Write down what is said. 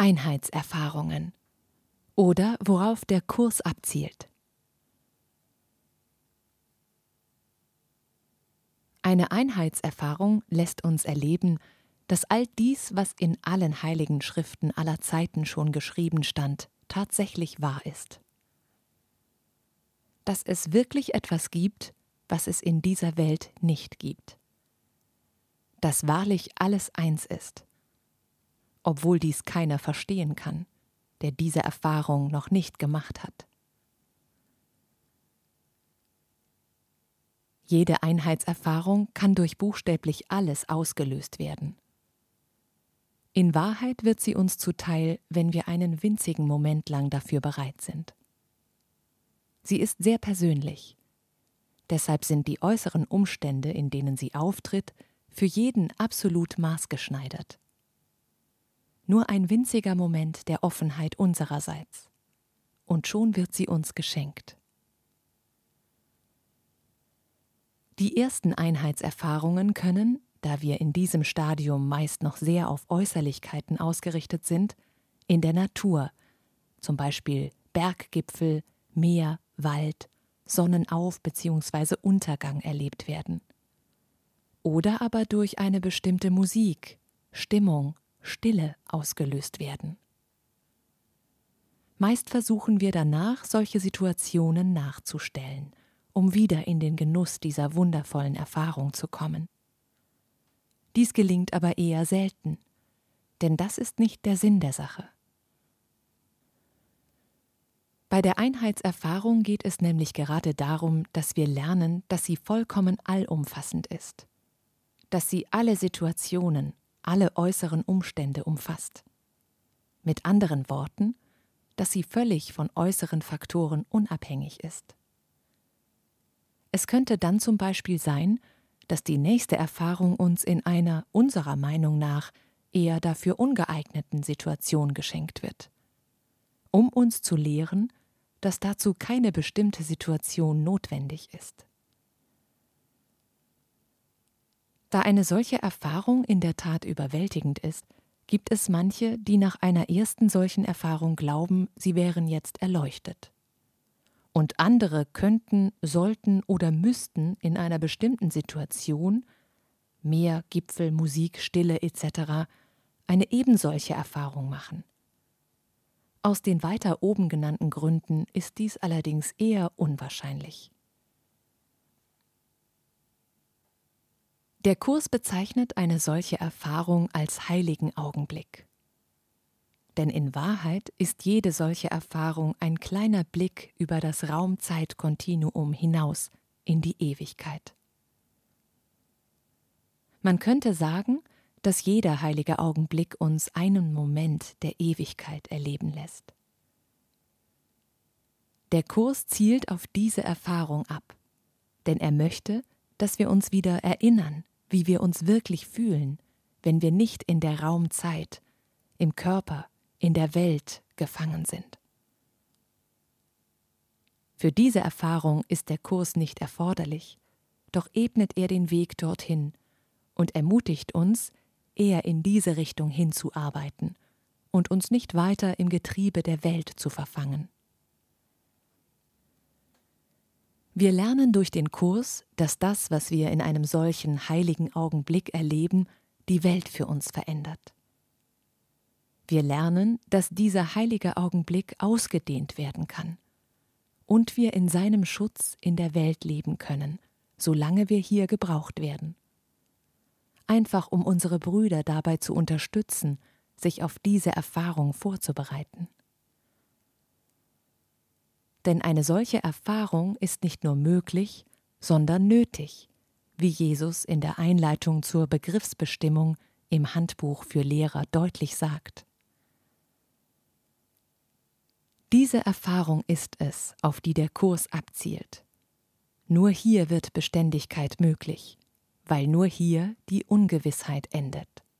Einheitserfahrungen oder worauf der Kurs abzielt. Eine Einheitserfahrung lässt uns erleben, dass all dies, was in allen heiligen Schriften aller Zeiten schon geschrieben stand, tatsächlich wahr ist. Dass es wirklich etwas gibt, was es in dieser Welt nicht gibt. Dass wahrlich alles eins ist, obwohl dies keiner verstehen kann, der diese Erfahrung noch nicht gemacht hat. Jede Einheitserfahrung kann durch buchstäblich alles ausgelöst werden. In Wahrheit wird sie uns zuteil, wenn wir einen winzigen Moment lang dafür bereit sind. Sie ist sehr persönlich. Deshalb sind die äußeren Umstände, in denen sie auftritt, für jeden absolut maßgeschneidert. Nur ein winziger Moment der Offenheit unsererseits. Und schon wird sie uns geschenkt. Die ersten Einheitserfahrungen können, da wir in diesem Stadium meist noch sehr auf Äußerlichkeiten ausgerichtet sind, in der Natur, zum Beispiel Berggipfel, Meer, Wald, Sonnenauf- bzw. Untergang erlebt werden. Oder aber durch eine bestimmte Musik, Stimmung, Stille ausgelöst werden. Meist versuchen wir danach, solche Situationen nachzustellen, um wieder in den Genuss dieser wundervollen Erfahrung zu kommen. Dies gelingt aber eher selten, denn das ist nicht der Sinn der Sache. Bei der Einheitserfahrung geht es nämlich gerade darum, dass wir lernen, dass sie vollkommen allumfassend ist, dass sie alle Situationen, alle äußeren Umstände umfasst. Mit anderen Worten, dass sie völlig von äußeren Faktoren unabhängig ist. Es könnte dann zum Beispiel sein, dass die nächste Erfahrung uns in einer, unserer Meinung nach, eher dafür ungeeigneten Situation geschenkt wird, um uns zu lehren, dass dazu keine bestimmte Situation notwendig ist. Da eine solche Erfahrung in der Tat überwältigend ist, gibt es manche, die nach einer ersten solchen Erfahrung glauben, sie wären jetzt erleuchtet. Und andere könnten, sollten oder müssten in einer bestimmten Situation, Meer, Gipfel, Musik, Stille etc., eine ebensolche Erfahrung machen. Aus den weiter oben genannten Gründen ist dies allerdings eher unwahrscheinlich. Der Kurs bezeichnet eine solche Erfahrung als heiligen Augenblick. Denn in Wahrheit ist jede solche Erfahrung ein kleiner Blick über das Raum-Zeit-Kontinuum hinaus in die Ewigkeit. Man könnte sagen, dass jeder heilige Augenblick uns einen Moment der Ewigkeit erleben lässt. Der Kurs zielt auf diese Erfahrung ab, denn er möchte, dass wir uns wieder erinnern, wie wir uns wirklich fühlen, wenn wir nicht in der Raumzeit, im Körper, in der Welt gefangen sind. Für diese Erfahrung ist der Kurs nicht erforderlich, doch ebnet er den Weg dorthin und ermutigt uns, eher in diese Richtung hinzuarbeiten und uns nicht weiter im Getriebe der Welt zu verfangen. Wir lernen durch den Kurs, dass das, was wir in einem solchen heiligen Augenblick erleben, die Welt für uns verändert. Wir lernen, dass dieser heilige Augenblick ausgedehnt werden kann und wir in seinem Schutz in der Welt leben können, solange wir hier gebraucht werden. Einfach um unsere Brüder dabei zu unterstützen, sich auf diese Erfahrung vorzubereiten. Denn eine solche Erfahrung ist nicht nur möglich, sondern nötig, wie Jesus in der Einleitung zur Begriffsbestimmung im Handbuch für Lehrer deutlich sagt. Diese Erfahrung ist es, auf die der Kurs abzielt. Nur hier wird Beständigkeit möglich, weil nur hier die Ungewissheit endet.